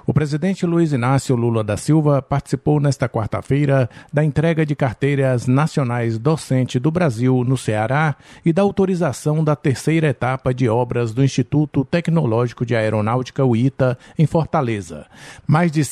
O presidente Luiz Inácio Lula da Silva participou nesta quarta-feira da entrega de carteiras nacionais docente do Brasil no Ceará e da autorização da terceira etapa de obras do Instituto Tecnológico de Aeronáutica, o ITA, em Fortaleza. Mais de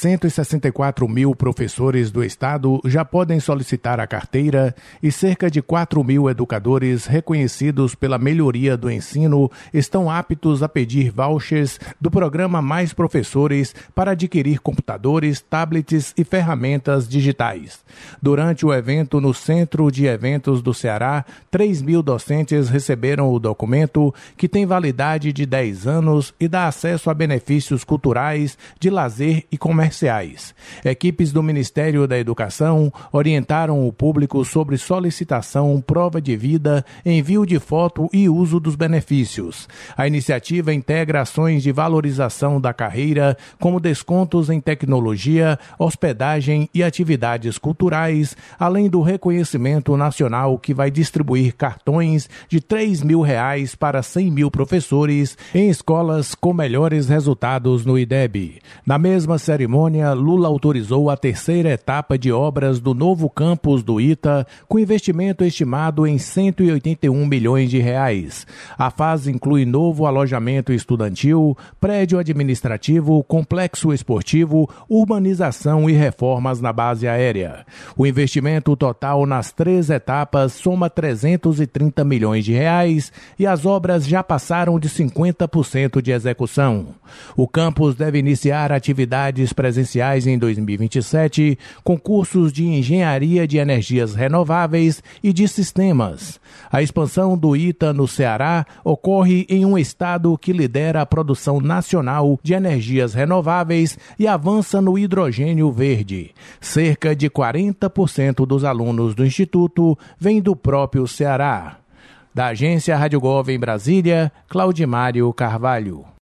164 mil professores do estado já podem solicitar a carteira e cerca de 4 mil educadores reconhecidos pela melhoria do ensino estão aptos a pedir vouchers do programa Mais Professores para adquirir computadores, tablets e ferramentas digitais. Durante o evento no Centro de Eventos do Ceará, 3 mil docentes receberam o documento, que tem validade de 10 anos e dá acesso a benefícios culturais, de lazer e comerciais. Equipes do Ministério da Educação orientaram o público sobre solicitação, prova de vida, envio de foto e uso dos benefícios. A iniciativa integra ações de valorização da carreira, como descontos em tecnologia, hospedagem e atividades culturais, além do reconhecimento nacional que vai distribuir cartões de R$3 mil para 100 mil professores em escolas com melhores resultados no IDEB. Na mesma cerimônia, Lula autorizou a terceira etapa de obras do novo campus do ITA, com investimento estimado em R$181 milhões. A fase inclui novo alojamento estudantil, prédio administrativo, complexo esportivo, urbanização e reformas na base aérea. O investimento total nas 3 etapas soma R$330 milhões e as obras já passaram de 50% de execução. O campus deve iniciar atividades presenciais em 2027, com cursos de engenharia de energias renováveis e de sistemas. A expansão do ITA no Ceará ocorre em um estado que lidera a produção nacional de energias renováveis e avança no hidrogênio verde. Cerca de 40% dos alunos do Instituto vêm do próprio Ceará. Da agência Rádio Gov em Brasília, Claudimário Carvalho.